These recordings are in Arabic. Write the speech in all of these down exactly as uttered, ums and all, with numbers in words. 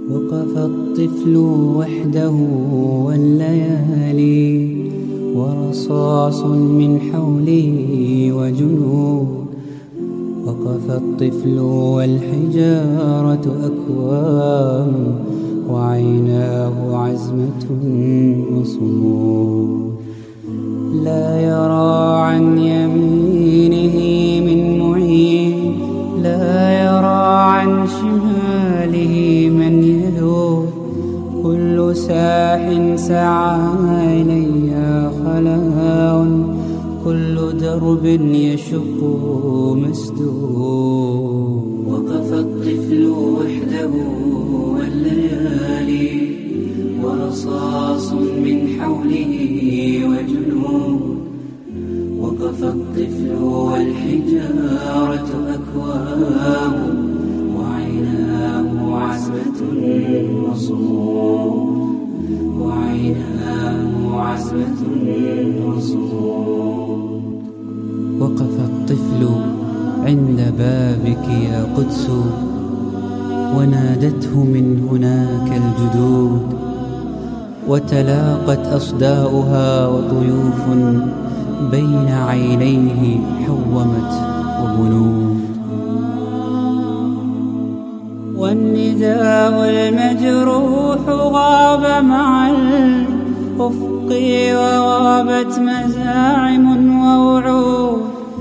وقف الطفل وحده والليالي ورصاص من حوله وجنود. وقف الطفل والحجارة أكوام وعيناه عزمة وصمود. لا يرى عن يمينه من معين، لا يرى عن شماله من يذود. كل ساح سعى إليها خلاء، كل درب يشق مسدود. وقف الطفل وحده والليالي ورصاص من حوله وجنود. وقف الطفل والحجارة أكوام وعيناه عزمة وصمود. وعيناه عزمة وصمود. وقف الطفل عند بابك يا قدس، ونادته من هناك الجدود. وتلاقت أصداؤها وطيوف بين عينيه حومت وبنود. والنداء المجروح غاب مع الأفق، وغابت مزاعم ووعود.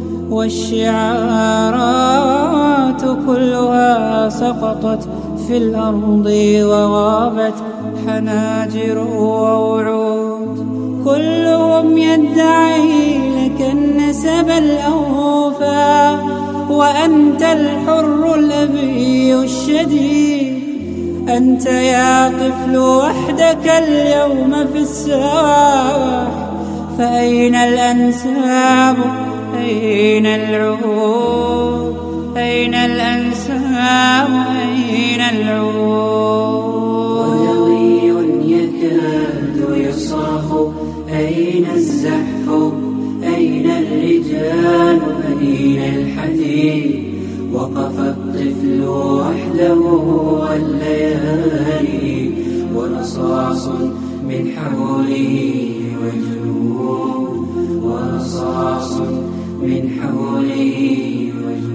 والشعارات كلها سقطت في الأرض، وغابت حناجر ووعود. كلهم يدعي لك النسب الأوفى، وأنت الحر الأبي الشديد. أنت يا طفل وحدك اليوم في الساح، فأين الأنساب؟ أين العهود؟ أين الأنساب؟ أين العهود؟ ودوي يكاد يصرخ، أين الزحف؟ أين الرجال؟ أين الحديد؟ وقف الطفل وحده والليالي ورصاص من حوله وجنود. ورصاص من حوله وجنود.